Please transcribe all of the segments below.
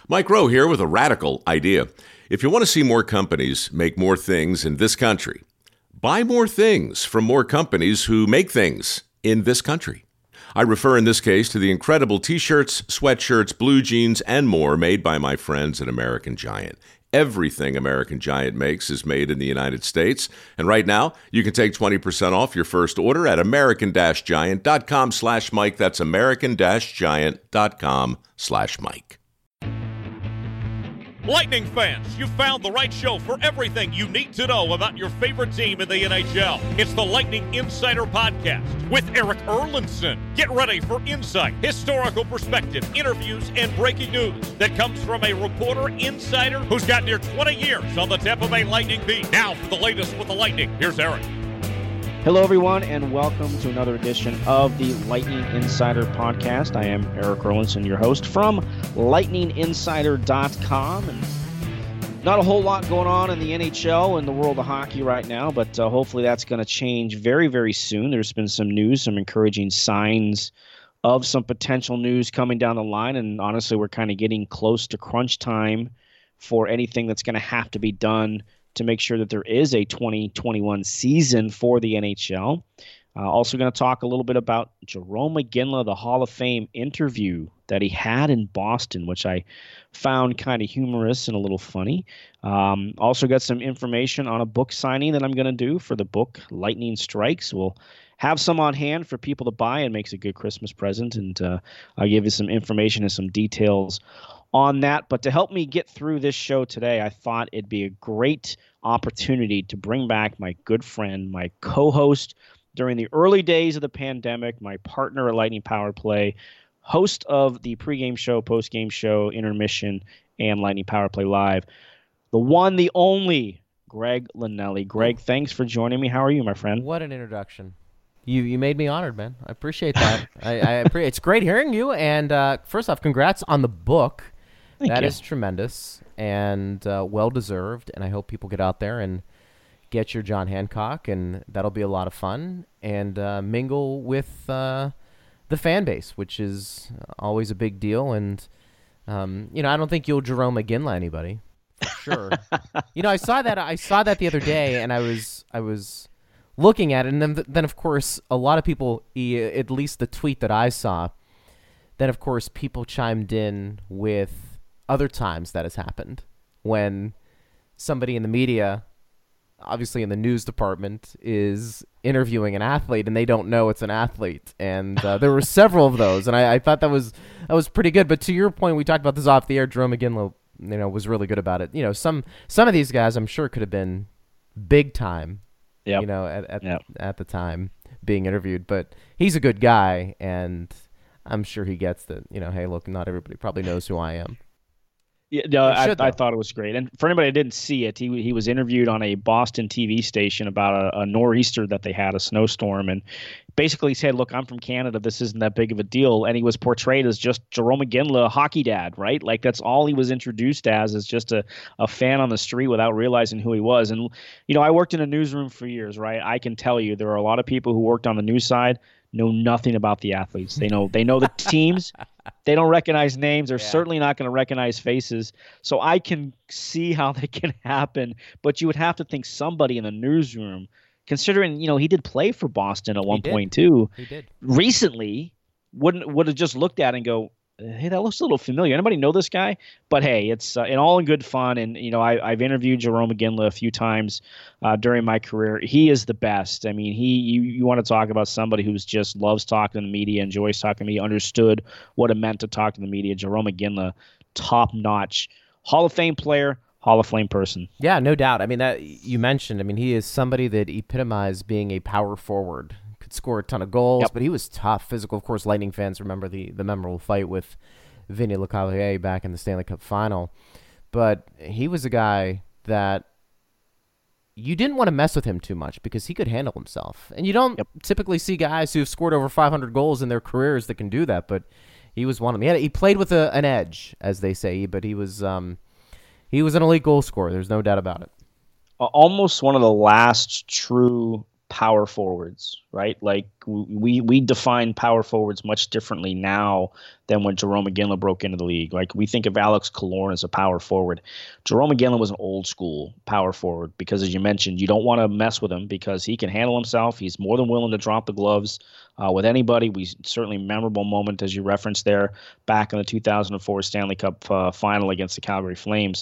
Mike Rowe here with a radical idea. If you want to see more companies make more things in this country, buy more things from more companies who make things in this country. I refer in this case to the incredible t-shirts, sweatshirts, blue jeans, and more made by my friends at American Giant. Everything American Giant makes is made in the United States. And right now, you can take 20% off your first order at american-giant.com/Mike. That's american-giant.com/Mike. Lightning fans, you found the right show for everything you need to know about your favorite team in the NHL. It's the Lightning Insider Podcast with Eric Erlinson. Get ready for insight, historical perspective, interviews, and breaking news that comes from a reporter insider who's got near 20 years on the Tampa Bay Lightning beat. Now for the latest with the Lightning, here's Eric. Hello, everyone, and welcome to another edition of the Lightning Insider Podcast. I am Eric Erlinson, your host from lightninginsider.com. And not a whole lot going on in the NHL and the world of hockey right now, but hopefully that's going to change very, very soon. There's been some news, some encouraging signs of some potential news coming down the line, and honestly, we're kind of getting close to crunch time for anything that's going to have to be done to make sure that there is a 2021 season for the NHL. Also going to talk a little bit about Jarome Iginla, the Hall of Fame interview that he had in Boston, which I found kind of humorous and a little funny. Also got some information on a book signing that I'm going to do for the book Lightning Strikes. We'll have some on hand for people to buy and makes a good Christmas present, and I'll give you some information and some details on that. But to help me get through this show today, I thought it'd be a great opportunity to bring back my good friend, my co-host during the early days of the pandemic, my partner at Lightning Power Play, host of the pregame show, postgame show, intermission, and Lightning Power Play Live, the one, the only, Greg Linelli. Greg, thanks for joining me. How are you, my friend? What an introduction. You made me honored, man. I appreciate that. It's great hearing you. And first off, congrats on the book. That is tremendous and well-deserved, and I hope people get out there and get your John Hancock, and that'll be a lot of fun, and mingle with the fan base, which is always a big deal. And, I don't think you'll Jarome Iginla anybody, for sure. I saw that the other day, and I was looking at it, and then of course, a lot of people, at least the tweet that I saw, then, of course, people chimed in with other times that has happened when somebody in the media, obviously in the news department, is interviewing an athlete and they don't know it's an athlete. And there were several of those, and I thought that was pretty good. But to your point, we talked about this off the air, Jarome Iginla, was really good about it. Some of these guys I'm sure could have been big time, at the time being interviewed. But he's a good guy, and I'm sure he gets that, hey, look, not everybody probably knows who I am. Yeah, no, I thought it was great. And for anybody that didn't see it, he was interviewed on a Boston TV station about a nor'easter that they had, a snowstorm, and basically said, look, I'm from Canada. This isn't that big of a deal. And he was portrayed as just Jarome Iginla, a hockey dad, right? Like, that's all he was introduced as just a fan on the street without realizing who he was. And, I worked in a newsroom for years, right? I can tell you there are a lot of people who worked on the news side know nothing about the athletes. They know the teams. They don't recognize names. They're certainly not going to recognize faces. So I can see how they can happen. But you would have to think somebody in the newsroom, considering, he did play for Boston at one point too. He did. Recently, would have just looked at it and go, hey, that looks a little familiar. Anybody know this guy? But hey, it's all in good fun. And, I've interviewed Jarome Iginla a few times during my career. He is the best. I mean, you want to talk about somebody who's just loves talking to the media, enjoys talking to me, understood what it meant to talk to the media. Jarome Iginla, top-notch Hall of Fame player, Hall of Fame person. Yeah, no doubt. I mean, that you mentioned, he is somebody that epitomized being a power forward. Could score a ton of goals, but he was tough, physical. Of course, Lightning fans remember the memorable fight with Vinny Lecavalier back in the Stanley Cup final. But he was a guy that you didn't want to mess with him too much because he could handle himself. And you don't typically see guys who've scored over 500 goals in their careers that can do that, but he was one of them. He played with an edge, as they say, but he was an elite goal scorer. There's no doubt about it. Almost one of the last true power forwards, right? Like we define power forwards much differently now than when Jarome Iginla broke into the league. Like we think of Alex Killorn as a power forward. Jarome Iginla was an old school power forward because, as you mentioned, you don't want to mess with him because he can handle himself. He's more than willing to drop the gloves with anybody. We certainly memorable moment, as you referenced there, back in the 2004 Stanley Cup final against the Calgary Flames.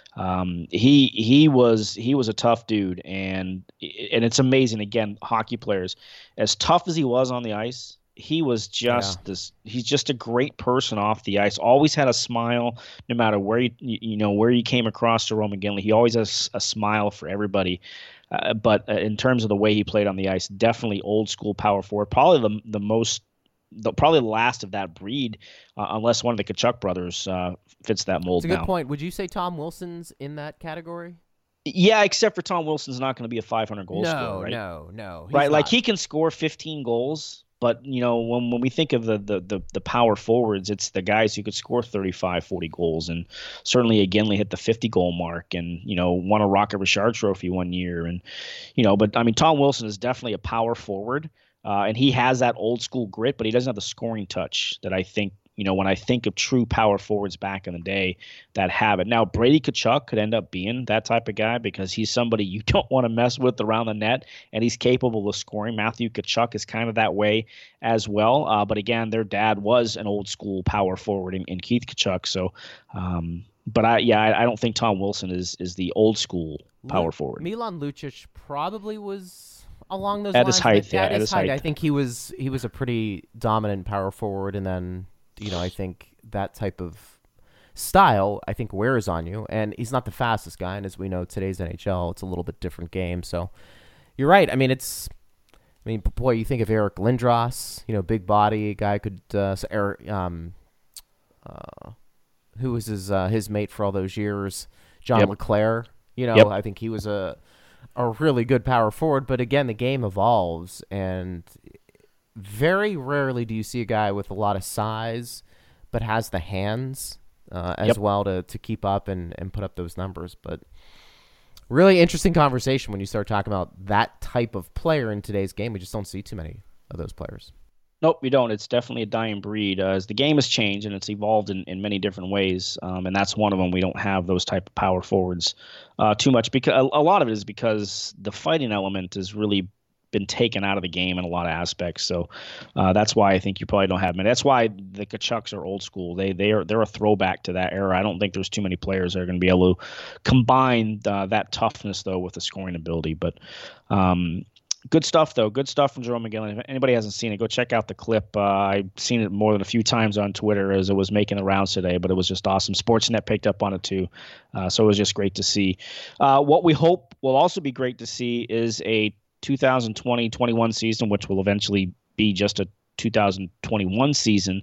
He was a tough dude, and it's amazing. Again, hockey players, as tough as he was on the ice, he was just he's just a great person off the ice. Always had a smile, no matter where where you came across Jarome Iginla. He always has a smile for everybody. But in terms of the way he played on the ice, definitely old school power forward. Probably probably the last of that breed, unless one of the Tkachuk brothers fits that mold. That's a good now. point. Would you say Tom Wilson's in that category? Yeah, except for Tom Wilson's not going to be a 500 goal scorer, right? No. Right, like he can score 15 goals, but when we think of the power forwards, it's the guys who could score 35, 40 goals, and certainly Iginla hit the 50 goal mark, and won a Rocket Richard Trophy one year, and but I mean Tom Wilson is definitely a power forward. And he has that old school grit, but he doesn't have the scoring touch that I think, when I think of true power forwards back in the day that have it. Now, Brady Tkachuk could end up being that type of guy because he's somebody you don't want to mess with around the net, and he's capable of scoring. Matthew Tkachuk is kind of that way as well. But again, their dad was an old school power forward in Keith Tkachuk. So, but I don't think Tom Wilson is the old school power forward. Milan Lucic probably was along those at lines. His height, at his height. I think he was a pretty dominant power forward, and then I think that type of style wears on you. And he's not the fastest guy, and as we know, today's NHL, it's a little bit different game. So you're right. I mean, boy, you think of Eric Lindros, big body guy could. Eric, who was his mate for all those years, John LeClair. Yep. I think he was a really good power forward, but again, the game evolves, and very rarely do you see a guy with a lot of size but has the hands as well to keep up and put up those numbers. But really interesting conversation when you start talking about that type of player in today's game. We just don't see too many of those players. Nope, you don't. It's definitely a dying breed. As the game has changed and it's evolved in many different ways, and that's one of them. We don't have those type of power forwards too much because a lot of it is because the fighting element has really been taken out of the game in a lot of aspects. So that's why I think you probably don't have many. That's why the Tkachuks are old school. They're a throwback to that era. I don't think there's too many players that are going to be able to combine that toughness though with the scoring ability. But good stuff, though. Good stuff from Jarome Iginla. If anybody hasn't seen it, go check out the clip. I've seen it more than a few times on Twitter as it was making the rounds today, but it was just awesome. Sportsnet picked up on it, too. So it was just great to see. What we hope will also be great to see is a 2020-21 season, which will eventually be just a 2021 season.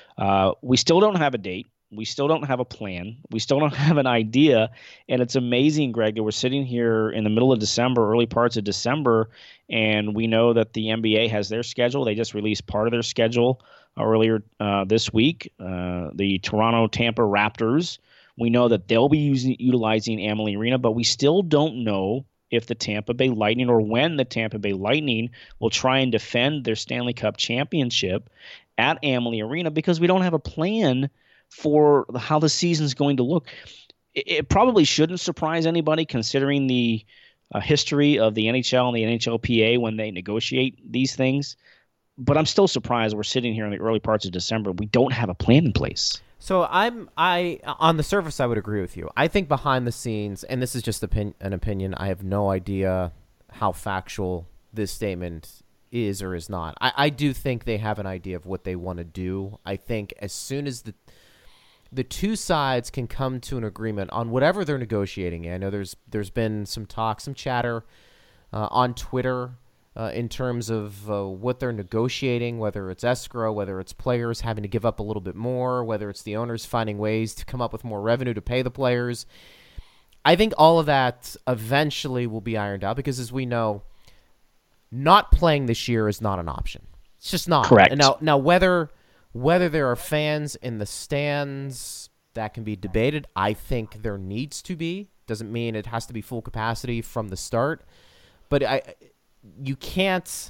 We still don't have a date. We still don't have a plan. We still don't have an idea. And it's amazing, Greg, that we're sitting here in the middle of December, early parts of December, and we know that the NBA has their schedule. They just released part of their schedule earlier this week. The Toronto-Tampa Raptors, we know that they'll be utilizing Amalie Arena, but we still don't know if the Tampa Bay Lightning or when the Tampa Bay Lightning will try and defend their Stanley Cup championship at Amalie Arena because we don't have a plan for how the season's going to look. It probably shouldn't surprise anybody considering the history of the NHL and the NHLPA when they negotiate these things. But I'm still surprised we're sitting here in the early parts of December. We don't have a plan in place. So I on the surface, I would agree with you. I think behind the scenes, and this is just an opinion, I have no idea how factual this statement is or is not. I do think they have an idea of what they want to do. I think as soon as the two sides can come to an agreement on whatever they're negotiating. I know there's been some talk, some chatter on Twitter in terms of what they're negotiating, whether it's escrow, whether it's players having to give up a little bit more, whether it's the owners finding ways to come up with more revenue to pay the players. I think all of that eventually will be ironed out because, as we know, not playing this year is not an option. It's just not. Correct. Now whether there are fans in the stands, that can be debated. I think there needs to be. Doesn't mean it has to be full capacity from the start. But you can't.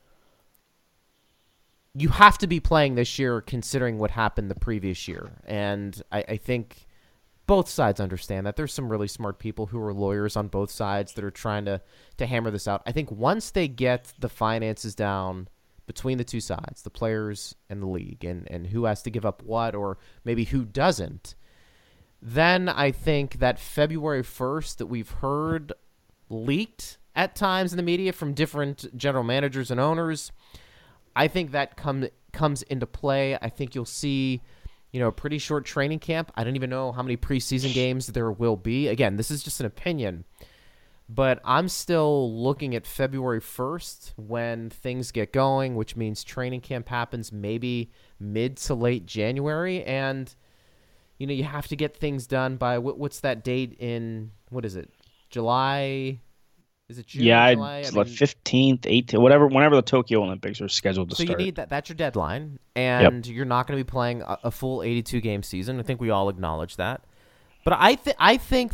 You have to be playing this year considering what happened the previous year. And I think both sides understand that. There's some really smart people who are lawyers on both sides that are trying to hammer this out. I think once they get the finances down between the two sides, the players and the league, and who has to give up what or maybe who doesn't, then I think that February 1st that we've heard leaked at times in the media from different general managers and owners, I think that comes into play. I think you'll see, a pretty short training camp. I don't even know how many preseason games there will be. Again, this is just an opinion, but I'm still looking at February 1st when things get going, which means training camp happens maybe mid to late January. And, you have to get things done by, what's that date in, what is it, July? Is it June? Yeah, July? it's like 15th, 18th, whenever the Tokyo Olympics are scheduled to start. So you need that. That's your deadline, and You're not going to be playing a full 82-game season. I think we all acknowledge that. But I think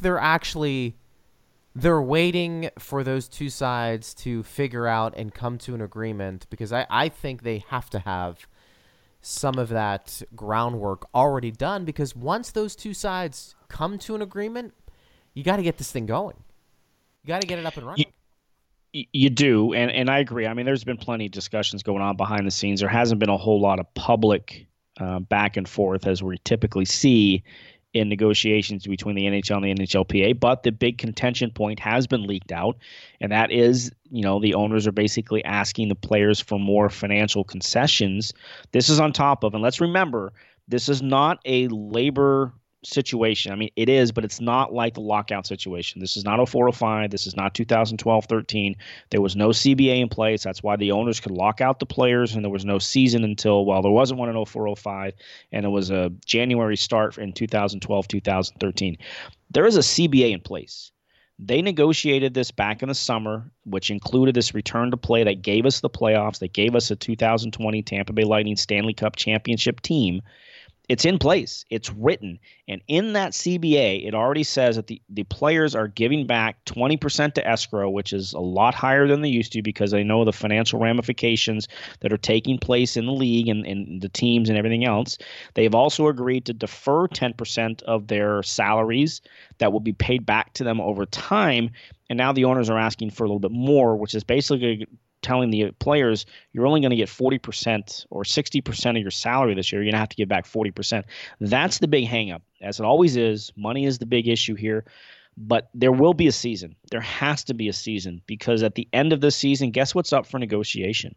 they're waiting for those two sides to figure out and come to an agreement, because I think they have to have some of that groundwork already done, because once those two sides come to an agreement, you got to get this thing going. You got to get it up and running. You do, and I agree. I mean, there's been plenty of discussions going on behind the scenes. There hasn't been a whole lot of public back and forth as we typically see in negotiations between the NHL and the NHLPA, but the big contention point has been leaked out, and that is, the owners are basically asking the players for more financial concessions. This is on top of, and let's remember, this is not a labor situation. I mean, it is, but it's not like the lockout situation. This is not 0405. This is not 2012-13. There was no CBA in place. That's why the owners could lock out the players, and there was no season until, there wasn't one in 0405, and it was a January start in 2012-2013. There is a CBA in place. They negotiated this back in the summer, which included this return to play that gave us the playoffs, that gave us a 2020 Tampa Bay Lightning Stanley Cup championship team. It's in place. It's written. And in that CBA, it already says that the players are giving back 20% to escrow, which is a lot higher than they used to, because they know the financial ramifications that are taking place in the league and the teams and everything else. They've also agreed to defer 10% of their salaries that will be paid back to them over time. And now the owners are asking for a little bit more, which is basically telling the players you're only going to get 40% or 60% of your salary this year. You're going to have to give back 40%. That's the big hang up, as it always is. Money is the big issue here. But there will be a season. There has to be a season, because at the end of this season, guess what's up for negotiation?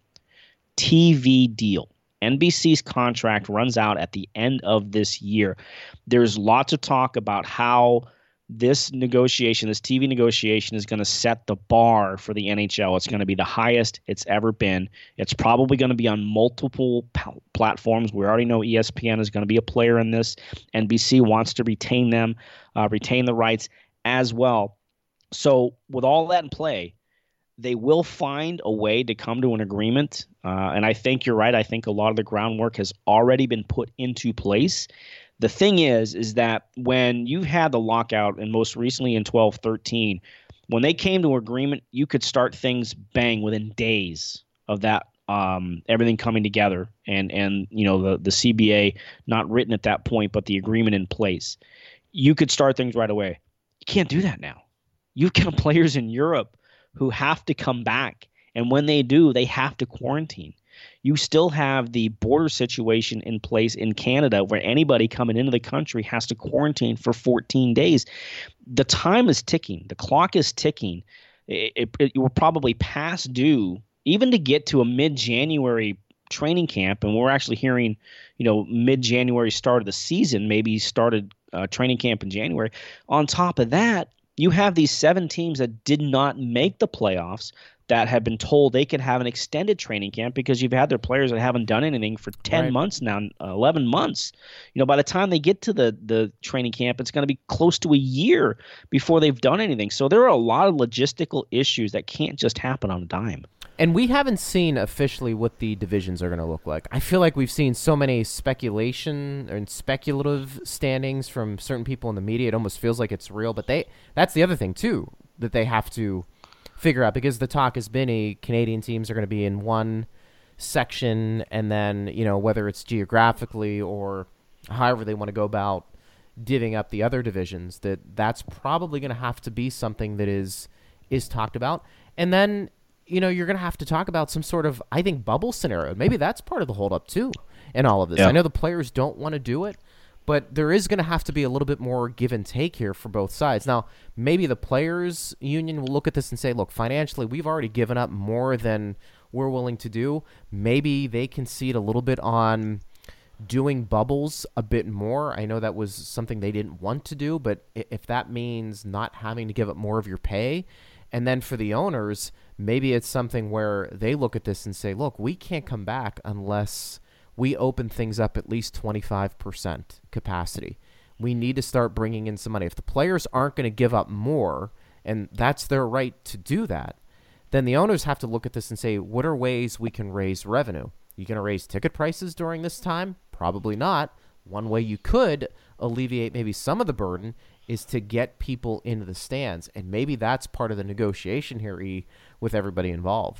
TV deal. NBC's contract runs out at the end of this year. There's lots of talk about how this negotiation, this TV negotiation, is going to set the bar for the NHL. It's going to be the highest it's ever been. It's probably going to be on multiple platforms. We already know ESPN is going to be a player in this. NBC wants to retain them, retain the rights as well. So with all that in play, they will find a way to come to an agreement. And I think you're right. I think a lot of the groundwork has already been put into place. The thing is that when you had the lockout, and most recently in 12-13, when they came to an agreement, you could start things within days of that, everything coming together, and the CBA not written at that point, but the agreement in place. You could start things right away. You can't do that now. You've got players in Europe who have to come back, and when they do, they have to quarantine. You still have the border situation in place in Canada, where anybody coming into the country has to quarantine for 14 days. The time is ticking. The clock is ticking. It will probably past due even to get to a mid-January training camp, and we're actually hearing, mid-January start of the season, maybe started training camp in January. On top of that, you have these 7 teams that did not make the playoffs that have been told they could have an extended training camp, because you've had their players that haven't done anything for 10 months now, 11 months. By the time they get to the training camp, it's going to be close to a year before they've done anything. So there are a lot of logistical issues that can't just happen on a dime. And we haven't seen officially what the divisions are going to look like. I feel like we've seen so many speculation and speculative standings from certain people in the media. It almost feels like it's real, but that's the other thing too, that they have to figure out, because the talk has been Canadian teams are going to be in one section, and then, whether it's geographically or however they want to go about divvying up the other divisions, that's probably going to have to be something that is talked about. And then, you're going to have to talk about some sort of, I think, bubble scenario. Maybe that's part of the holdup too in all of this. Yeah. I know the players don't want to do it, but there is going to have to be a little bit more give and take here for both sides. Now, maybe the players' union will look at this and say, look, financially, we've already given up more than we're willing to do. Maybe they concede a little bit on doing bubbles a bit more. I know that was something they didn't want to do, but if that means not having to give up more of your pay, and then for the owners, maybe it's something where they look at this and say, look, we can't come back unless we open things up at least 25% capacity. We need to start bringing in some money. If the players aren't going to give up more, and that's their right to do that, then the owners have to look at this and say, what are ways we can raise revenue? You going to raise ticket prices during this time? Probably not. One way you could alleviate maybe some of the burden is to get people into the stands. And maybe that's part of the negotiation here, with everybody involved.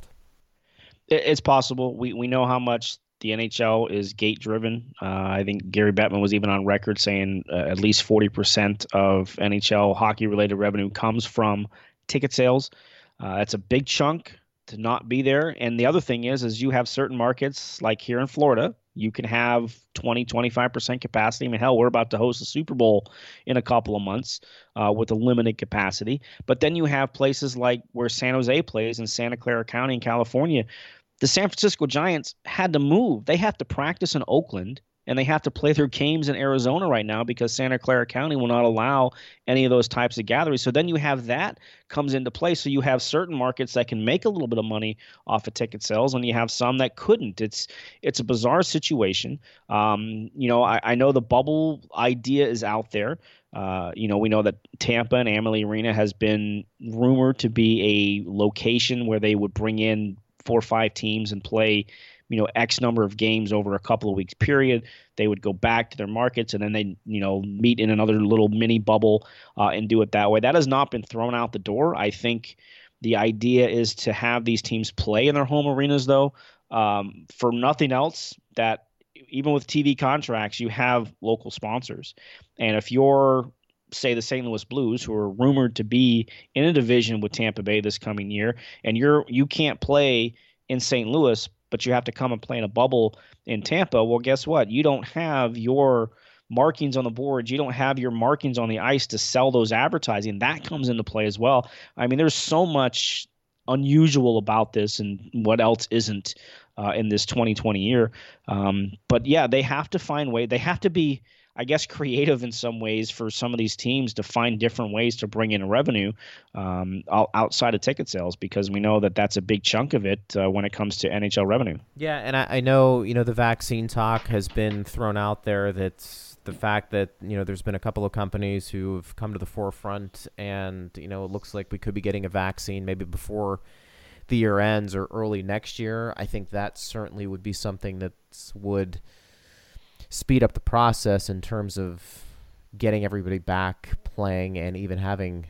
It's possible. We know how much the NHL is gate-driven. I think Gary Bettman was even on record saying at least 40% of NHL hockey-related revenue comes from ticket sales. That's a big chunk to not be there. And the other thing is you have certain markets like here in Florida, you can have 20, 25% capacity. I mean, hell, we're about to host the Super Bowl in a couple of months with a limited capacity. But then you have places like where San Jose plays in Santa Clara County in California. The San Francisco Giants had to move. They have to practice in Oakland, and they have to play their games in Arizona right now because Santa Clara County will not allow any of those types of gatherings. So then you have that comes into play. So you have certain markets that can make a little bit of money off of ticket sales, and you have some that couldn't. It's a bizarre situation. I know the bubble idea is out there. We know that Tampa and Amalie Arena has been rumored to be a location where they would bring in 4 or 5 teams and play X number of games over a couple of weeks period. They would go back to their markets, and then they, meet in another little mini bubble and do it that way. That has not been thrown out the door. I think the idea is to have these teams play in their home arenas, though, for nothing else, that even with TV contracts, you have local sponsors. And if you're, say, the St. Louis Blues, who are rumored to be in a division with Tampa Bay this coming year, and you can't play in St. Louis, but you have to come and play in a bubble in Tampa, well, guess what? You don't have your markings on the boards. You don't have your markings on the ice to sell those advertising. That comes into play as well. I mean, there's so much unusual about this, and what else isn't in this 2020 year. But yeah, they have to find ways. They have to be, I guess, creative in some ways for some of these teams to find different ways to bring in revenue outside of ticket sales, because we know that that's a big chunk of it when it comes to NHL revenue. Yeah, and I know, the vaccine talk has been thrown out there. That's the fact that, there's been a couple of companies who have come to the forefront, and, it looks like we could be getting a vaccine maybe before the year ends or early next year. I think that certainly would be something that would speed up the process in terms of getting everybody back playing and even having,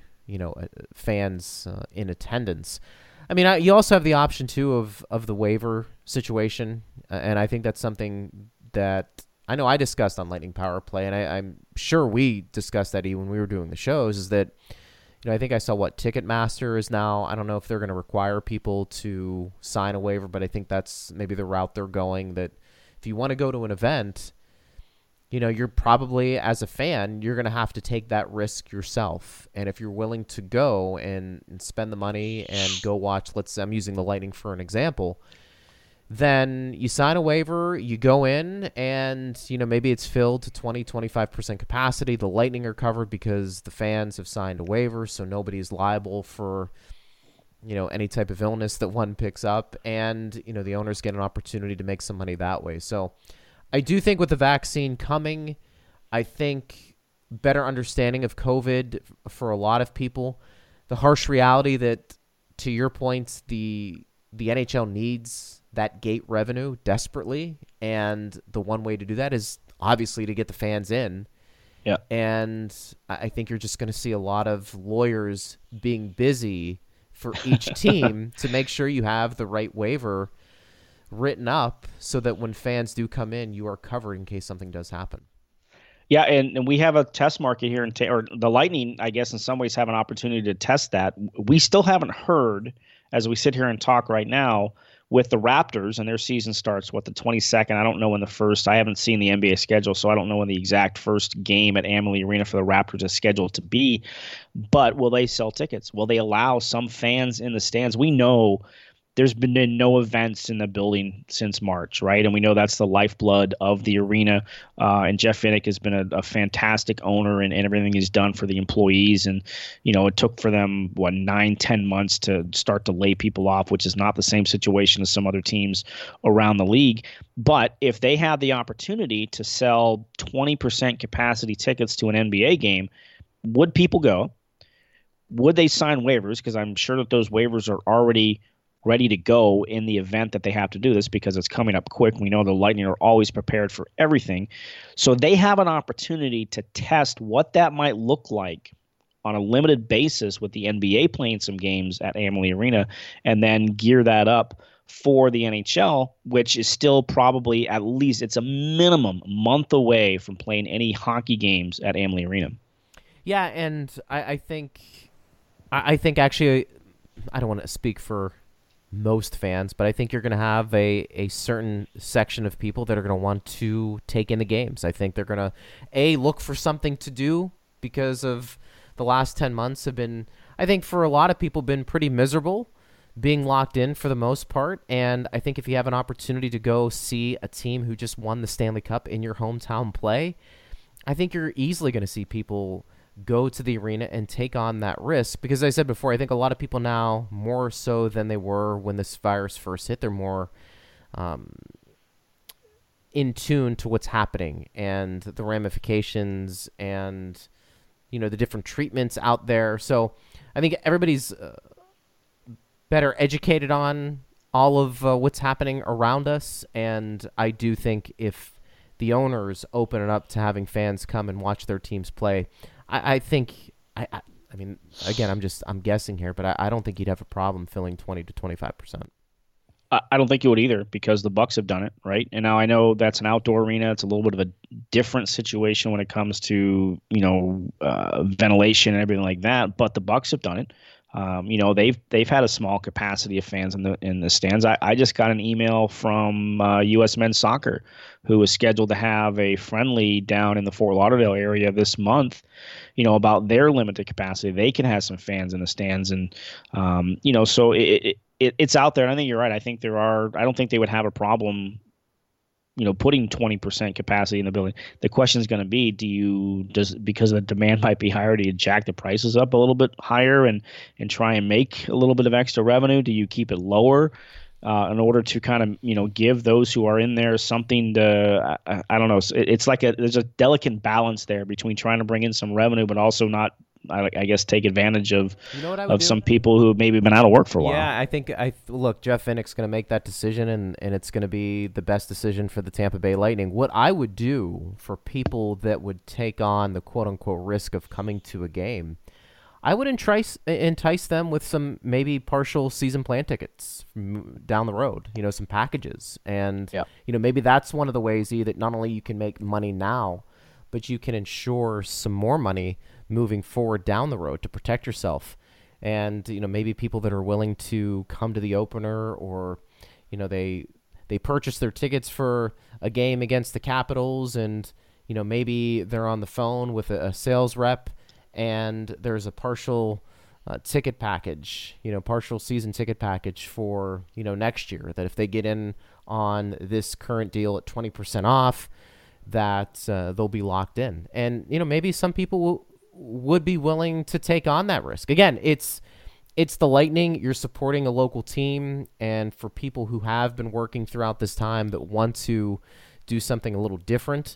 fans in attendance. I mean, you also have the option too of the waiver situation, and I think that's something that I know I discussed on Lightning Power Play, and I'm sure we discussed that even when we were doing the shows, is that, I think I saw Ticketmaster is now, I don't know if they're going to require people to sign a waiver, but I think that's maybe the route they're going, that if you want to go to an event, you're probably, as a fan, you're going to have to take that risk yourself. And if you're willing to go and spend the money and go watch, let's say I'm using the Lightning for an example, then you sign a waiver, you go in, and, maybe it's filled to 20, 25% capacity. The Lightning are covered because the fans have signed a waiver, so nobody's liable for, any type of illness that one picks up. And, the owners get an opportunity to make some money that way. So I do think with the vaccine coming, I think better understanding of COVID for a lot of people, the harsh reality that, to your points, the NHL needs that gate revenue desperately, and the one way to do that is obviously to get the fans in. Yeah. And I think you're just going to see a lot of lawyers being busy for each team to make sure you have the right waiver written up so that when fans do come in, you are covered in case something does happen. Yeah, and we have a test market here, or the Lightning, I guess, in some ways have an opportunity to test that. We still haven't heard, as we sit here and talk right now, with the Raptors, and their season starts, the 22nd? I don't know when the first – I haven't seen the NBA schedule, so I don't know when the exact first game at Amalie Arena for the Raptors is scheduled to be. But will they sell tickets? Will they allow some fans in the stands? We know – there's been no events in the building since March, right? And we know that's the lifeblood of the arena. And Jeff Vinik has been a fantastic owner and everything he's done for the employees. And, it took for them, 9-10 months to start to lay people off, which is not the same situation as some other teams around the league. But if they had the opportunity to sell 20% capacity tickets to an NBA game, would people go? Would they sign waivers? Because I'm sure that those waivers are already ready to go in the event that they have to do this, because it's coming up quick. We know the Lightning are always prepared for everything. So they have an opportunity to test what that might look like on a limited basis with the NBA playing some games at Amalie Arena, and then gear that up for the NHL, which is still probably, at least it's a minimum month away from playing any hockey games at Amalie Arena. Yeah, and I think actually, I don't want to speak for most fans, but I think you're going to have a certain section of people that are going to want to take in the games. I think they're going to, look for something to do, because of the last 10 months have been, I think for a lot of people, been pretty miserable being locked in for the most part. And I think if you have an opportunity to go see a team who just won the Stanley Cup in your hometown play, I think you're easily going to see people go to the arena and take on that risk, because as I said before, I think a lot of people now, more so than they were when this virus first hit, they're more in tune to what's happening and the ramifications and the different treatments out there. So I think everybody's better educated on all of what's happening around us, and I do think if the owners open it up to having fans come and watch their teams play, I think, I mean, again, I'm guessing here, but I don't think you'd have a problem filling 20 to 25%. I don't think you would either, because the Bucks have done it, right? And now I know that's an outdoor arena. It's a little bit of a different situation when it comes to, ventilation and everything like that, but the Bucks have done it. They've had a small capacity of fans in the stands. I just got an email from U.S. Men's Soccer, who is scheduled to have a friendly down in the Fort Lauderdale area this month, about their limited capacity. They can have some fans in the stands, and so it's out there. And I think you're right. I don't think they would have a problem, putting 20% capacity in the building. The question is going to be, because the demand might be higher, do you jack the prices up a little bit higher and try and make a little bit of extra revenue? Do you keep it lower in order to kind of, give those who are in there something to, I don't know. It's like there's a delicate balance there between trying to bring in some revenue, but also not, I guess, take advantage of some people who have maybe been out of work for a while. Yeah, I think look, Jeff Vinik's going to make that decision, and it's going to be the best decision for the Tampa Bay Lightning. What I would do for people that would take on the quote-unquote risk of coming to a game, I would entice them with some maybe partial season plan tickets down the road, some packages. And, maybe that's one of the ways that not only you can make money now, but you can ensure some more money moving forward down the road to protect yourself. And, maybe people that are willing to come to the opener, or, they purchase their tickets for a game against the Capitals, and, maybe they're on the phone with a sales rep, and there's a partial ticket package, partial season ticket package for, next year, that if they get in on this current deal at 20% off, that they'll be locked in. And, maybe some people would be willing to take on that risk. Again, it's the Lightning. You're supporting a local team, and for people who have been working throughout this time that want to do something a little different,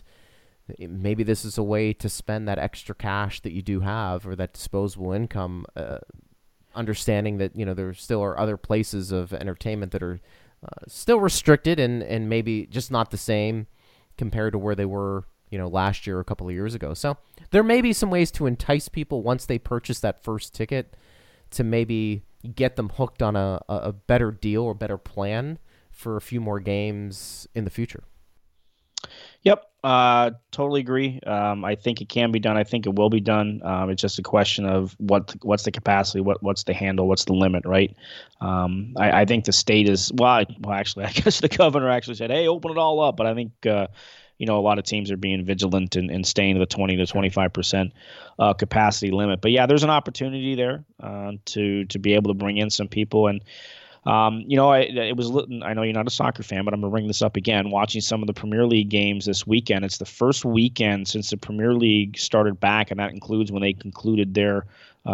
maybe this is a way to spend that extra cash that you do have, or that disposable income, understanding that, there still are other places of entertainment that are still restricted and maybe just not the same compared to where they were, last year or a couple of years ago. So there may be some ways to entice people once they purchase that first ticket to maybe get them hooked on a better deal or better plan for a few more games in the future. Yep, totally agree. I think it can be done. I think it will be done. It's just a question of what's the capacity, what's the handle, what's the limit, right? I think the state is actually, I guess the governor actually said, "Hey, open it all up." But I think a lot of teams are being vigilant and staying to the 20 to 25% capacity limit. But yeah, there's an opportunity there to be able to bring in some people. And I know you're not a soccer fan, but I'm gonna bring this up again. Watching some of the Premier League games this weekend, it's the first weekend since the Premier League started back, and that includes when they concluded their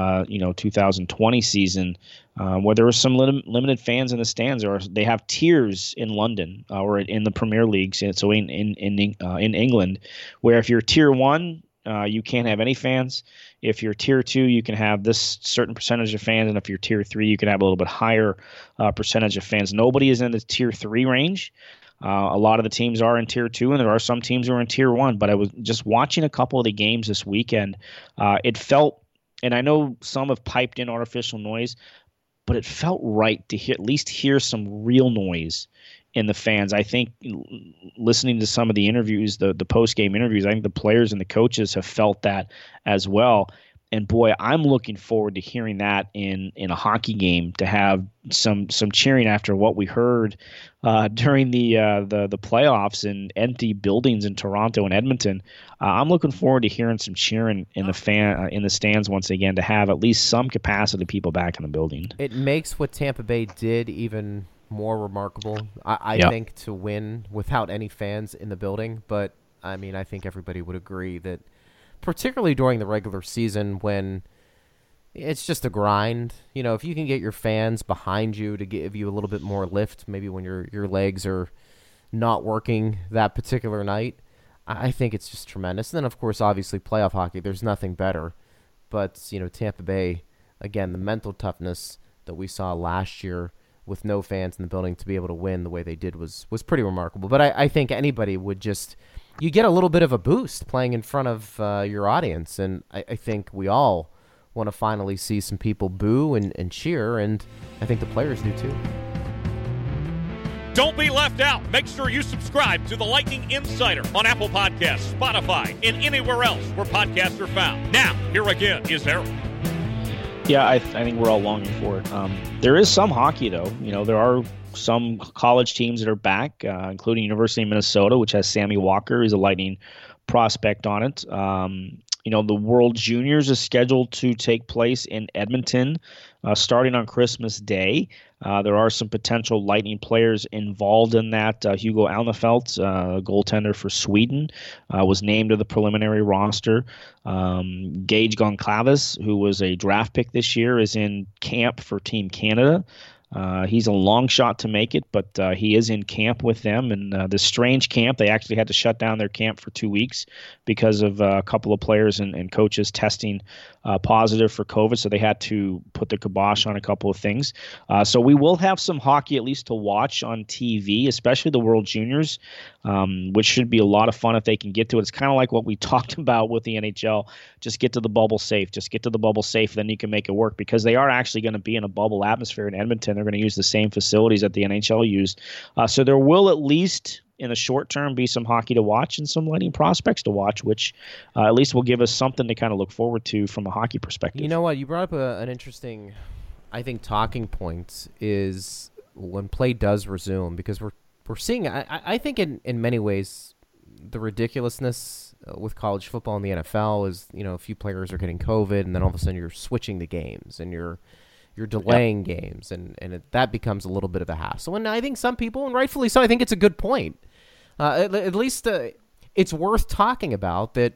2020 season, where there were some limited fans in the stands, or they have tiers in London or in the Premier League. So in England, where if you're tier 1, you can't have any fans. If you're tier 2, you can have this certain percentage of fans, and if you're tier 3, you can have a little bit higher percentage of fans. Nobody is in the tier 3 range. A lot of the teams are in tier 2, and there are some teams who are in tier 1. But I was just watching a couple of the games this weekend. It felt, and I know some have piped in artificial noise, but it felt right to at least hear some real noise in the fans. I think listening to some of the interviews, the post-game interviews, I think the players and the coaches have felt that as well. And boy, I'm looking forward to hearing that in a hockey game, to have some cheering after what we heard during the playoffs in empty buildings in Toronto and Edmonton. I'm looking forward to hearing some cheering in the stands once again, to have at least some capacity of people back in the building. It makes what Tampa Bay did even more remarkable, I think, to win without any fans in the building. But I mean, I think everybody would agree that, particularly during the regular season when it's just a grind, if you can get your fans behind you to give you a little bit more lift, maybe when your legs are not working that particular night, I think it's just tremendous. And then, of course, obviously playoff hockey, there's nothing better. But, Tampa Bay, again, the mental toughness that we saw last year with no fans in the building to be able to win the way they did was pretty remarkable. But I think anybody would you get a little bit of a boost playing in front of your audience. And I think we all want to finally see some people boo and cheer, and I think the players do too. Don't be left out. Make sure you subscribe to the Lightning Insider on Apple Podcasts, Spotify, and anywhere else where podcasts are found. Now, here again is Eric. Yeah, I think we're all longing for it. There is some hockey, though. There are some college teams that are back, including University of Minnesota, which has Sammy Walker, who's a Lightning prospect on it. The World Juniors is scheduled to take place in Edmonton starting on Christmas Day. There are some potential Lightning players involved in that. Hugo Alnefelt, goaltender for Sweden, was named to the preliminary roster. Gage Goncalves, who was a draft pick this year, is in camp for Team Canada. He's a long shot to make it, but he is in camp with them. And this strange camp, they actually had to shut down their camp for 2 weeks because of a couple of players and coaches testing positive for COVID. So they had to put the kibosh on a couple of things. So we will have some hockey at least to watch on TV, especially the World Juniors, which should be a lot of fun if they can get to it. It's kind of like what we talked about with the NHL. Just get to the bubble safe. Then you can make it work, because they are actually going to be in a bubble atmosphere in Edmonton. They're going to use the same facilities that the NHL used. So there will, at least in the short term, be some hockey to watch and some Lightning prospects to watch, which at least will give us something to kind of look forward to from a hockey perspective. You know what? You brought up an interesting, I think, talking point is when play does resume, because we're seeing, I think in many ways, the ridiculousness with college football and the NFL is, a few players are getting COVID, and then all of a sudden you're switching the games and you're delaying games, and that becomes a little bit of a hassle. And I think some people, and rightfully so, I think it's a good point. At least it's worth talking about that,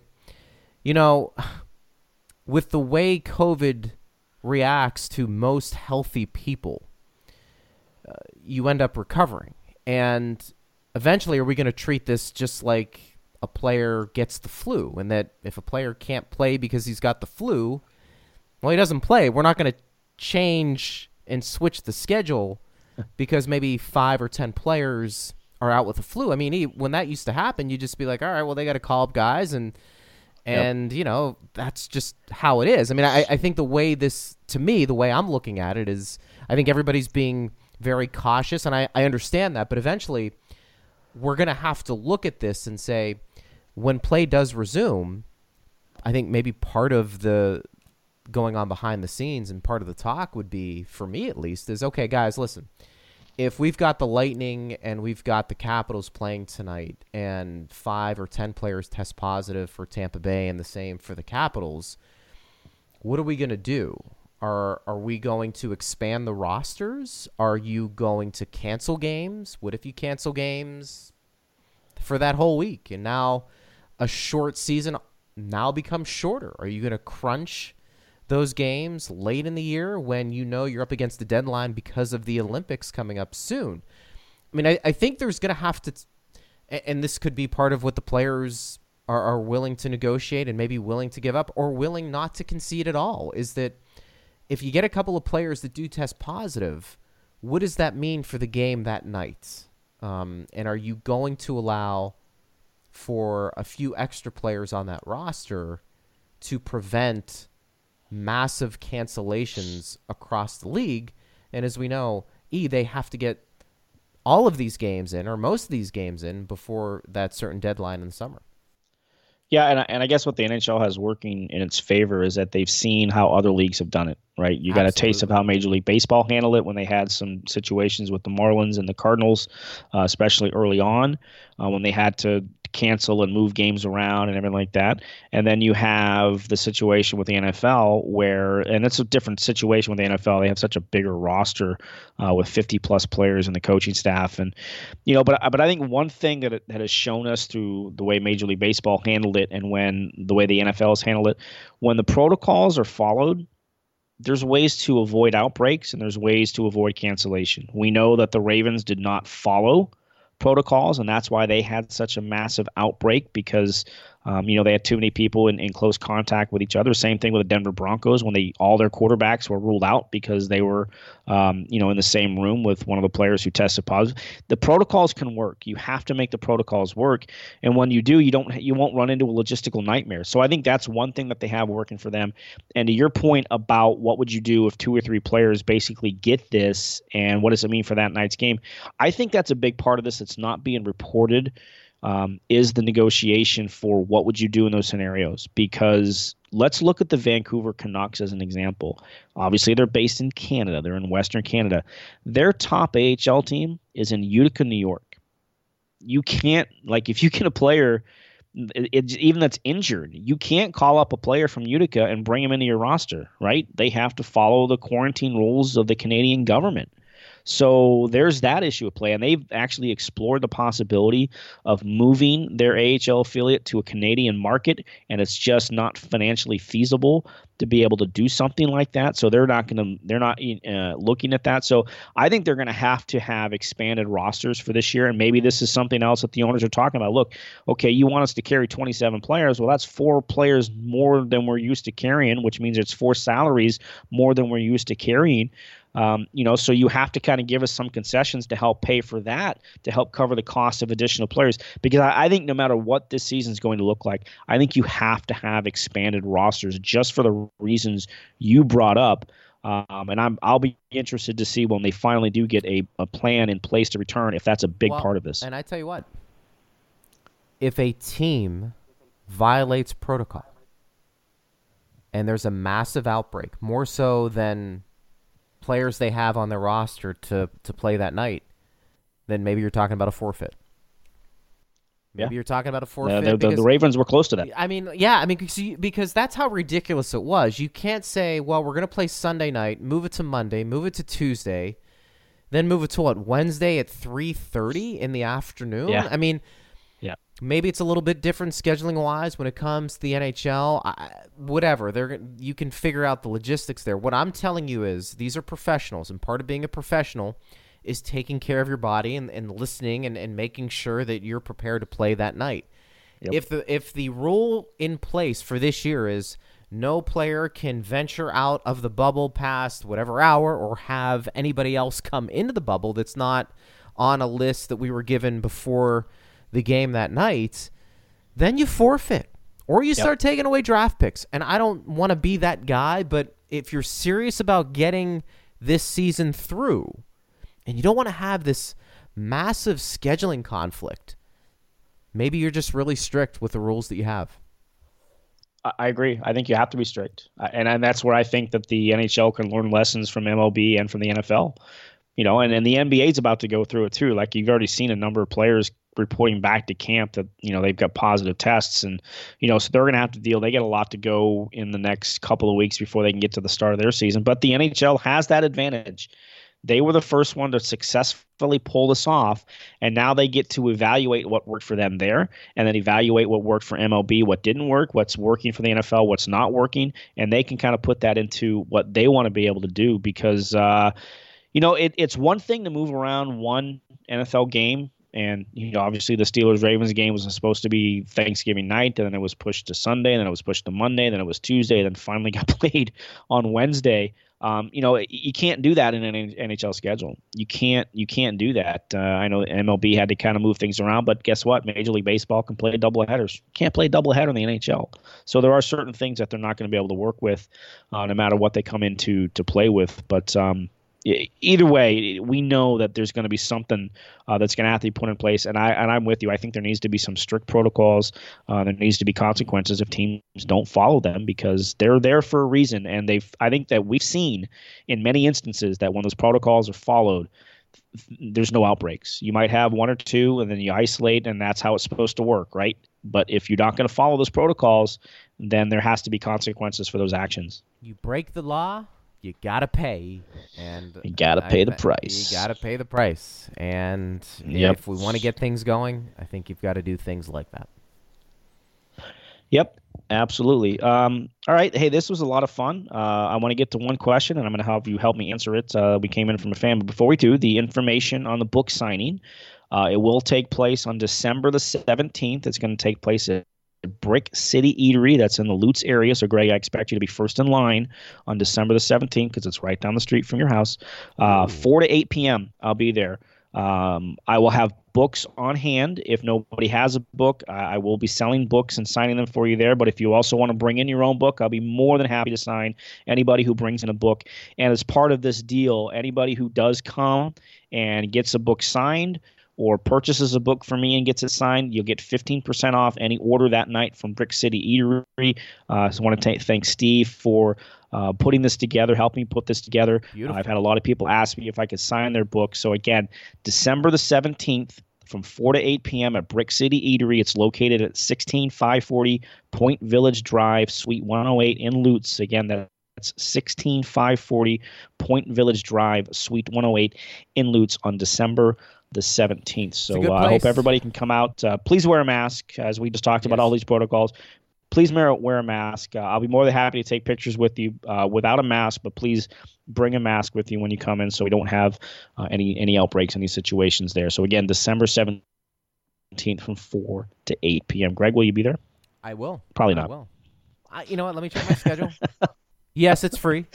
with the way COVID reacts to most healthy people, you end up recovering. And eventually, are we going to treat this just like a player gets the flu, and that if a player can't play because he's got the flu, well, he doesn't play. We're not going to change and switch the schedule because maybe 5 or 10 players are out with the flu. I mean, when that used to happen, you'd just be like, all right, well, they got to call up guys and And, that's just how it is. I mean, I think the way the way I'm looking at it is I think everybody's being very cautious, and I understand that. But eventually we're going to have to look at this and say, when play does resume, I think maybe part of the going on behind the scenes and part of the talk would be, for me at least, is, okay, guys, listen. If we've got the Lightning and we've got the Capitals playing tonight and 5 or 10 players test positive for Tampa Bay and the same for the Capitals, what are we going to do? Are we going to expand the rosters? Are you going to cancel games? What if you cancel games for that whole week? And now a short season now becomes shorter. Are you going to crunch those games late in the year when you're up against the deadline because of the Olympics coming up soon? I mean, I think there's going to have to, and this could be part of what the players are willing to negotiate and maybe willing to give up or willing not to concede at all, is that if you get a couple of players that do test positive, what does that mean for the game that night? And are you going to allow for a few extra players on that roster to prevent massive cancellations across the league? And as we know, they have to get all of these games in, or most of these games in, before that certain deadline in the summer. Yeah, and I guess what the NHL has working in its favor is that they've seen how other leagues have done it, right? You got a taste of how Major League Baseball handled it when they had some situations with the Marlins and the Cardinals, especially early on, when they had to cancel and move games around and everything like that. And then you have the situation with the NFL where, and it's a different situation with the NFL. They have such a bigger roster with 50 plus players and the coaching staff. And, but I think one thing that it has shown us through the way Major League Baseball handled it and when the way the NFL has handled it, when the protocols are followed, there's ways to avoid outbreaks and there's ways to avoid cancellation. We know that the Ravens did not follow protocols, and that's why they had such a massive outbreak because they had too many people in close contact with each other. Same thing with the Denver Broncos when all their quarterbacks were ruled out because they were in the same room with one of the players who tested positive. The protocols can work. You have to make the protocols work, and when you do, you won't run into a logistical nightmare. So I think that's one thing that they have working for them. And to your point about what would you do if 2 or 3 players basically get this and what does it mean for that night's game, I think that's a big part of this that's not being reported. Is the negotiation for what would you do in those scenarios? Because let's look at the Vancouver Canucks as an example. Obviously, they're based in Canada. They're in Western Canada. Their top AHL team is in Utica, New York. You can't, if you get a player even that's injured, you can't call up a player from Utica and bring him into your roster, right? They have to follow the quarantine rules of the Canadian government. So there's that issue at play, and they've actually explored the possibility of moving their AHL affiliate to a Canadian market, and it's just not financially feasible to be able to do something like that. So they're not looking at that. So I think they're going to have expanded rosters for this year, and maybe this is something else that the owners are talking about. Look, okay, you want us to carry 27 players. Well, that's 4 players more than we're used to carrying, which means it's 4 salaries more than we're used to carrying. So you have to kind of give us some concessions to help pay for that, to help cover the cost of additional players. Because I think no matter what this season is going to look like, I think you have to have expanded rosters just for the reasons you brought up. And I'll be interested to see when they finally do get a plan in place to return, if that's a big part of this. And I tell you what, if a team violates protocol and there's a massive outbreak, more so than players they have on their roster to play that night, then maybe you're talking about a forfeit. Maybe you're talking about a forfeit. The Ravens were close to that. I mean, because that's how ridiculous it was. You can't say, well, we're going to play Sunday night, move it to Monday, move it to Tuesday, then move it to Wednesday at 3:30 in the afternoon? Yeah. I mean, maybe it's a little bit different scheduling-wise when it comes to the NHL. Whatever. You can figure out the logistics there. What I'm telling you is these are professionals, and part of being a professional is taking care of your body and listening and making sure that you're prepared to play that night. Yep. If the rule in place for this year is no player can venture out of the bubble past whatever hour or have anybody else come into the bubble that's not on a list that we were given before the game that night, then you forfeit. Or you start taking away draft picks. And I don't want to be that guy, but if you're serious about getting this season through and you don't want to have this massive scheduling conflict, maybe you're just really strict with the rules that you have. I agree. I think you have to be strict. And that's where I think that the NHL can learn lessons from MLB and from the NFL. And the NBA is about to go through it too. Like, you've already seen a number of players reporting back to camp that, they've got positive tests, and, so they're going to have to deal. They get a lot to go in the next couple of weeks before they can get to the start of their season. But the NHL has that advantage. They were the first one to successfully pull this off, and now they get to evaluate what worked for them there, and then evaluate what worked for MLB, what didn't work, what's working for the NFL, what's not working, and they can kind of put that into what they want to be able to do because it's one thing to move around one NFL game. And, obviously the Steelers-Ravens game was supposed to be Thanksgiving night, and then it was pushed to Sunday, and then it was pushed to Monday, and then it was Tuesday, and then finally got played on Wednesday. You can't do that in an NHL schedule. You can't do that. I know MLB had to kind of move things around, but guess what? Major League Baseball can play doubleheaders. Can't play doubleheader in the NHL. So there are certain things that they're not going to be able to work with, no matter what they come in to play with. But either way, we know that there's going to be something that's going to have to be put in place, and I'm with you. I think there needs to be some strict protocols. There needs to be consequences if teams don't follow them, because they're there for a reason. And I think that we've seen in many instances that when those protocols are followed, there's no outbreaks. You might have one or two, and then you isolate, and that's how it's supposed to work, right? But if you're not going to follow those protocols, then there has to be consequences for those actions. You break the law, you gotta pay, and you gotta pay the price. You gotta pay the price, and if we want to get things going, I think you've got to do things like that. Yep, absolutely. All right, hey, this was a lot of fun. I want to get to one question, and I'm going to have you help me answer it. We came in from a fan, but before we do, the information on the book signing, it will take place on December the 17th. It's going to take place at Brick City Eatery. That's in the Lutz area. So, Greg, I expect you to be first in line on December the 17th because it's right down the street from your house. 4 to 8 p.m. I'll be there. I will have books on hand. If nobody has a book, I will be selling books and signing them for you there. But if you also want to bring in your own book, I'll be more than happy to sign anybody who brings in a book. And as part of this deal, anybody who does come and gets a book signed or purchases a book from me and gets it signed, you'll get 15% off any order that night from Brick City Eatery. So I want to thank Steve for putting this together, helping put this together. I've had a lot of people ask me if I could sign their book. So again, December the 17th from 4 to 8 p.m. at Brick City Eatery. It's located at 16540 Point Village Drive, Suite 108 in Lutz. Again, that's 16540 Point Village Drive, Suite 108 in Lutz on December the 17th. So I hope everybody can come out. Please wear a mask, as we just talked about all these protocols. Please wear a mask. I'll be more than happy to take pictures with you without a mask, but please bring a mask with you when you come in so we don't have any outbreaks, any situations there. So again, December 17th from 4 to 8 p.m. Greg, will you be there? I will. Probably not. I will. You know what? Let me check my schedule. Yes, it's free,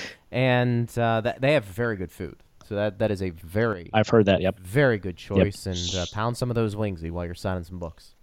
and they have very good food. So that is a I've heard that. Yep. Very good choice, and pound some of those wings while you're signing some books.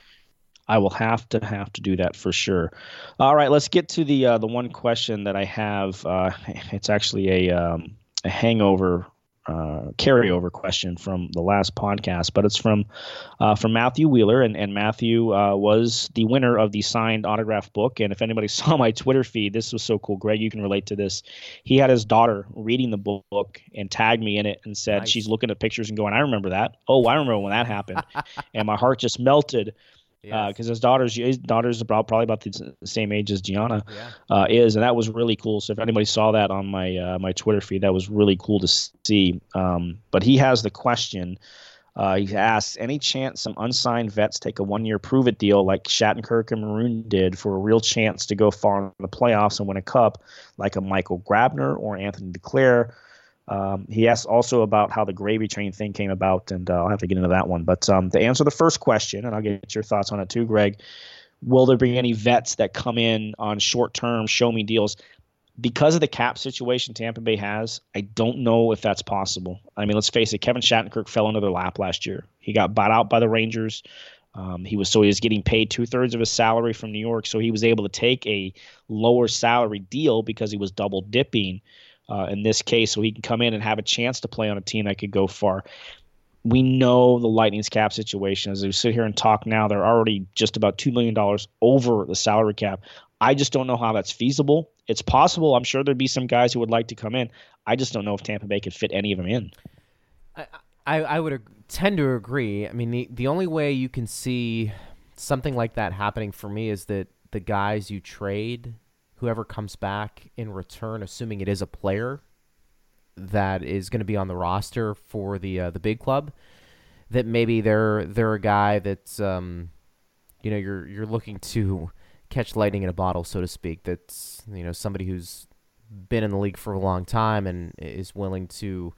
I will have to do that for sure. All right, let's get to the one question that I have. It's actually a hangover carryover question from the last podcast, but it's from Matthew Wheeler, and Matthew was the winner of the signed autograph book. And if anybody saw my Twitter feed, this was so cool. Greg, you can relate to this. He had his daughter reading the book and tagged me in it and said she's looking at pictures and going, "I remember that. Oh, I remember when that happened," and my heart just melted. Because his daughter's probably about the same age as Gianna is, and that was really cool. So if anybody saw that on my Twitter feed, that was really cool to see. But he has the question. He asks, any chance some unsigned vets take a 1-year prove-it deal like Shattenkirk and Maroon did for a real chance to go far in the playoffs and win a cup, like a Michael Grabner or Anthony Duclair? He asked also about how the gravy train thing came about, and I'll have to get into that one. But to answer the first question, and I'll get your thoughts on it too, Greg, will there be any vets that come in on short-term show-me deals? Because of the cap situation Tampa Bay has, I don't know if that's possible. I mean, let's face it, Kevin Shattenkirk fell into their lap last year. He got bought out by the Rangers. He was getting paid 2/3 of his salary from New York, so he was able to take a lower salary deal because he was double dipping in this case, so he can come in and have a chance to play on a team that could go far. We know the Lightning's cap situation. As we sit here and talk now, they're already just about $2 million over the salary cap. I just don't know how that's feasible. It's possible. I'm sure there'd be some guys who would like to come in. I just don't know if Tampa Bay could fit any of them in. I would tend to agree. I mean, the only way you can see something like that happening for me is that the guys you trade, whoever comes back in return, assuming it is a player that is going to be on the roster for the big club, that maybe they're a guy that's you're looking to catch lightning in a bottle, so to speak. That's somebody who's been in the league for a long time and is willing to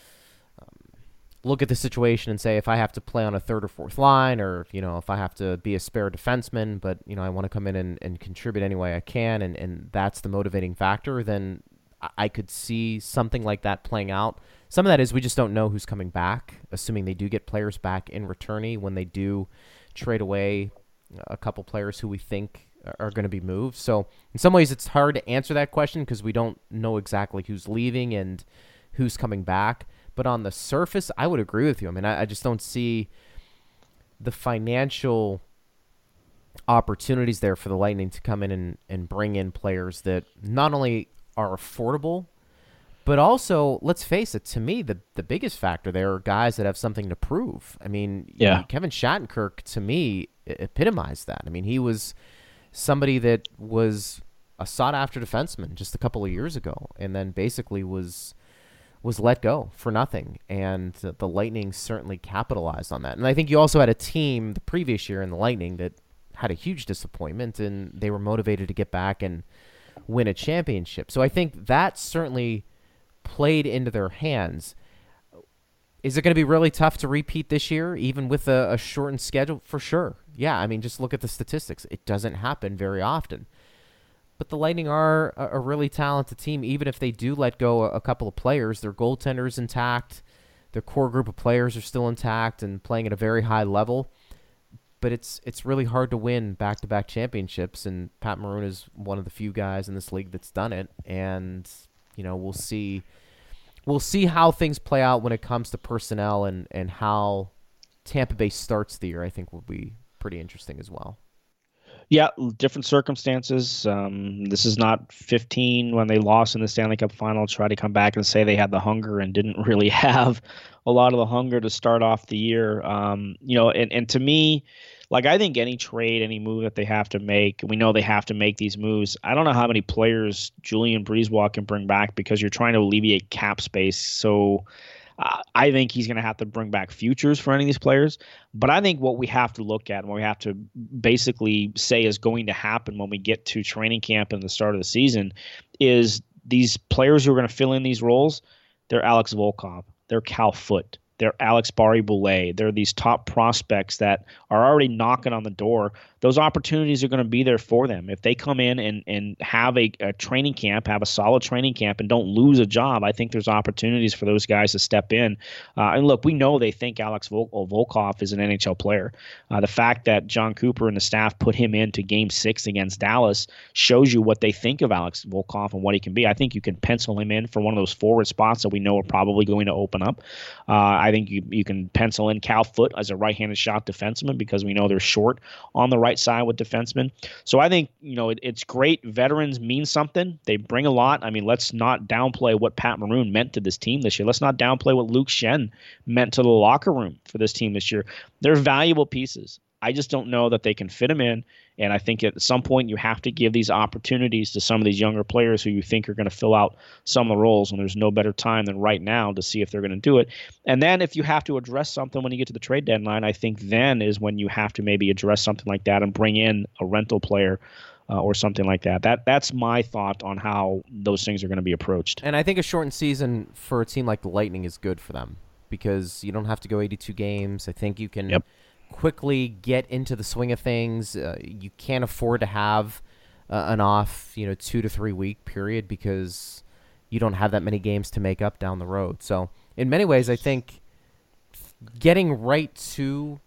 look at the situation and say, if I have to play on a third or fourth line, or if I have to be a spare defenseman, but I want to come in and contribute any way I can, and that's the motivating factor, then I could see something like that playing out. Some of that is we just don't know who's coming back, assuming they do get players back in returnee when they do trade away a couple players who we think are going to be moved. So in some ways it's hard to answer that question because we don't know exactly who's leaving and who's coming back. But on the surface, I would agree with you. I mean, I just don't see the financial opportunities there for the Lightning to come in and bring in players that not only are affordable, but also, let's face it, to me, the biggest factor there are guys that have something to prove. I mean, Kevin Shattenkirk, to me, epitomized that. I mean, he was somebody that was a sought-after defenseman just a couple of years ago, and then basically was let go for nothing, and the Lightning certainly capitalized on that. And I think you also had a team the previous year in the Lightning that had a huge disappointment, and they were motivated to get back and win a championship. So I think that certainly played into their hands. Is it going to be really tough to repeat this year, even with a shortened schedule? For sure. Yeah, I mean, just look at the statistics. It doesn't happen very often. But the Lightning are a really talented team. Even if they do let go a couple of players, their goaltender's intact, their core group of players are still intact and playing at a very high level. But it's really hard to win back-to-back championships, and Pat Maroon is one of the few guys in this league that's done it. And we'll see how things play out when it comes to personnel, and how Tampa Bay starts the year. I think will be pretty interesting as well. Yeah, different circumstances. This is not 15 when they lost in the Stanley Cup Final. Try to come back and say they had the hunger and didn't really have a lot of the hunger to start off the year. And to me, like, I think any trade, any move that they have to make, we know they have to make these moves. I don't know how many players Julien BriseBois can bring back because you're trying to alleviate cap space. So I think he's going to have to bring back futures for any of these players. But I think what we have to look at and what we have to basically say is going to happen when we get to training camp and the start of the season is these players who are going to fill in these roles, they're Alex Volkov, they're Cal Foote, they're Alex Barré-Boulet. They're these top prospects that are already knocking on the door. Those opportunities are going to be there for them. If they come in and have a training camp, have a solid training camp, and don't lose a job, I think there's opportunities for those guys to step in. And look, we know they think Alex Volkov is an NHL player. The fact that John Cooper and the staff put him into Game 6 against Dallas shows you what they think of Alex Volkov and what he can be. I think you can pencil him in for one of those forward spots that we know are probably going to open up. I think you can pencil in Cal Foote as a right-handed shot defenseman because we know they're short on the right side with defensemen. So I think, it's great. Veterans mean something. They bring a lot. I mean, let's not downplay what Pat Maroon meant to this team this year. Let's not downplay what Luke Schenn meant to the locker room for this team this year. They're valuable pieces. I just don't know that they can fit them in. And I think at some point you have to give these opportunities to some of these younger players who you think are going to fill out some of the roles. And there's no better time than right now to see if they're going to do it. And then if you have to address something when you get to the trade deadline, I think then is when you have to maybe address something like that and bring in a rental player or something like that. That's my thought on how those things are going to be approached. And I think a shortened season for a team like the Lightning is good for them because you don't have to go 82 games. I think you can quickly get into the swing of things. You can't afford to have an off, 2 to 3 week period because you don't have that many games to make up down the road. So in many ways, I think getting right to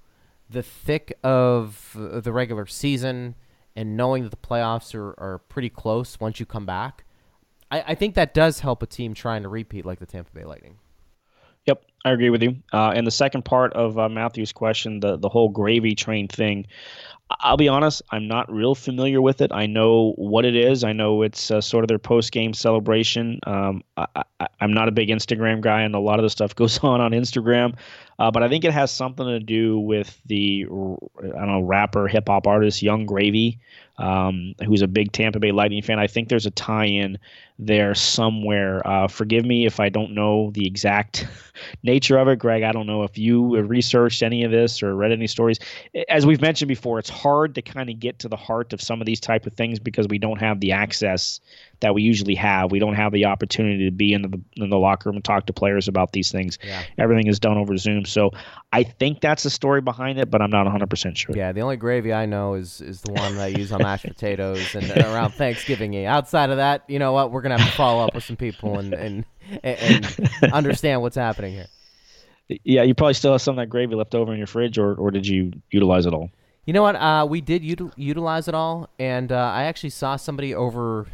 the thick of the regular season and knowing that the playoffs are pretty close once you come back, I think that does help a team trying to repeat like the Tampa Bay Lightning. Yep, I agree with you. And the second part of Matthew's question, the whole gravy train thing, I'll be honest, I'm not real familiar with it. I know what it is. I know it's sort of their post-game celebration. I'm not a big Instagram guy, and a lot of the stuff goes on Instagram. But I think it has something to do with the, rapper, hip-hop artist Young Gravy, who's a big Tampa Bay Lightning fan. I think there's a tie-in there somewhere. Forgive me if I don't know the exact nature of it. Greg, I don't know if you researched any of this or read any stories. As we've mentioned before, it's hard to kind of get to the heart of some of these type of things because we don't have the access that we usually have. We don't have the opportunity to be in the locker room and talk to players about these things. Yeah. Everything is done over Zoom. So I think that's the story behind it, but I'm not 100% sure. Yeah, the only gravy I know is the one that I use on mashed potatoes and around Thanksgiving. Outside of that, you know what? We're going to have to follow up with some people and understand what's happening here. Yeah, you probably still have some of that gravy left over in your fridge, or did you utilize it all? You know what? We did utilize it all, and I actually saw somebody over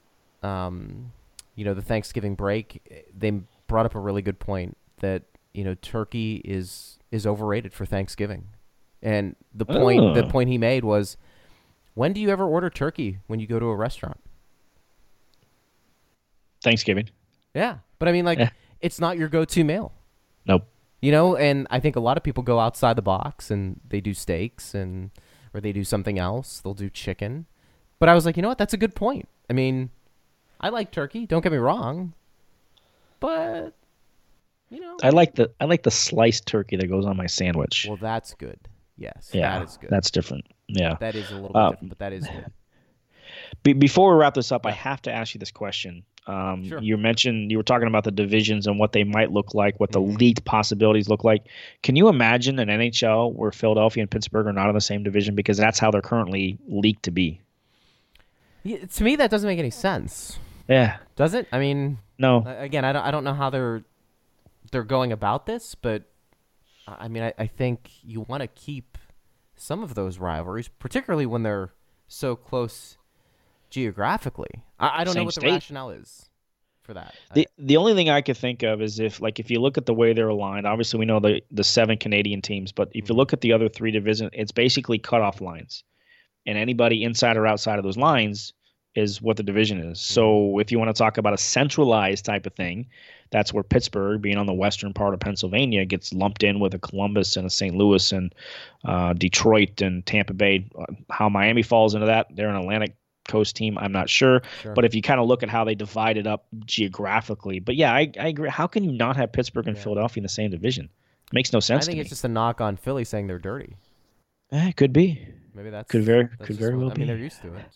the Thanksgiving break. They brought up a really good point that, turkey is overrated for Thanksgiving. And the point he made was, when do you ever order turkey when you go to a restaurant? Thanksgiving. Yeah. But I mean, it's not your go-to meal. Nope. And I think a lot of people go outside the box and they do steaks or they do something else. They'll do chicken. But I was like, you know what? That's a good point. I mean, I like turkey. Don't get me wrong. But, I like the sliced turkey that goes on my sandwich. Well, that's good. Yes. Yeah, that is good. That's different. Yeah. That is a little bit different, but that is good. Before we wrap this up, I have to ask you this question. Sure. You were talking about the divisions and what they might look like, what the leaked possibilities look like. Can you imagine an NHL where Philadelphia and Pittsburgh are not in the same division, because that's how they're currently leaked to be? Yeah, to me, that doesn't make any sense. Yeah. Does it? I mean, no. Again, I don't know how they're going about this, but I mean, I think you want to keep some of those rivalries, particularly when they're so close geographically. I don't know what the rationale is for that. The only thing I could think of is if you look at the way they're aligned, obviously we know the 7 Canadian teams, but if you look at the other 3 divisions, it's basically cutoff lines. And anybody inside or outside of those lines is what the division is. So if you want to talk about a centralized type of thing, that's where Pittsburgh, being on the western part of Pennsylvania, gets lumped in with a Columbus and a St. Louis and Detroit and Tampa Bay. How Miami falls into that, they're an Atlantic Coast team, I'm not sure. But if you kind of look at how they divide it up geographically. But yeah, I agree. How can you not have Pittsburgh and Philadelphia in the same division? It makes no sense to me. I think it's just a knock on Philly saying they're dirty. It could be. Maybe that's could very well be. I mean, they're used to it.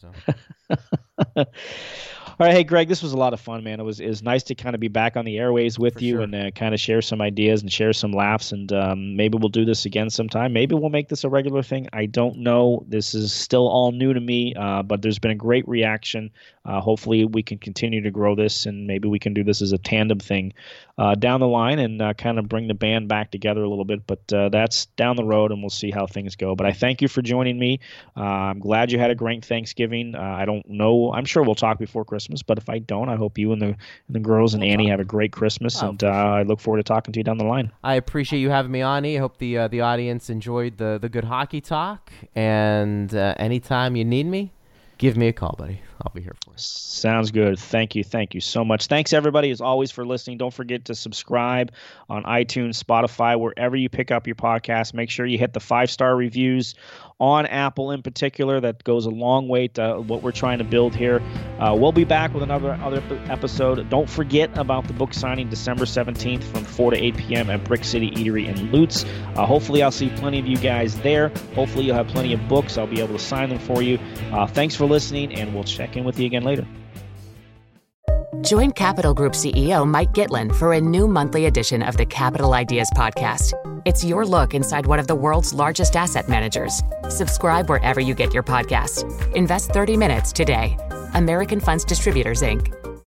So. All right, hey Greg, this was a lot of fun, man. It was nice to kind of be back on the airways with you and kind of share some ideas and share some laughs. And maybe we'll do this again sometime. Maybe we'll make this a regular thing. I don't know. This is still all new to me, but there's been a great reaction. Hopefully, we can continue to grow this, and maybe we can do this as a tandem thing down the line and kind of bring the band back together a little bit. But that's down the road, and we'll see how things go. But I thank you for joining me. I'm glad you had a great Thanksgiving. I don't know. I'm sure we'll talk before Christmas, but if I don't, I hope you and the girls and Annie have a great Christmas, and I look forward to talking to you down the line. I appreciate you having me on, E. I hope the audience enjoyed the good hockey talk, and anytime you need me, give me a call, buddy. I'll be here for you. Sounds good. Thank you so much. Thanks, everybody, as always, for listening. Don't forget to subscribe on iTunes, Spotify, wherever you pick up your podcast. Make sure you hit the 5-star reviews on Apple in particular. That goes a long way to what we're trying to build here. We'll be back with another episode. Don't forget about the book signing December 17th from 4 to 8 p.m. at Brick City Eatery in Lutz. Hopefully, I'll see plenty of you guys there. Hopefully, you'll have plenty of books. I'll be able to sign them for you. Thanks for listening, and we'll check in with you again later. Join Capital Group CEO Mike Gitlin for a new monthly edition of the Capital Ideas Podcast. It's your look inside one of the world's largest asset managers. Subscribe wherever you get your podcasts. Invest 30 minutes today. American Funds Distributors, Inc.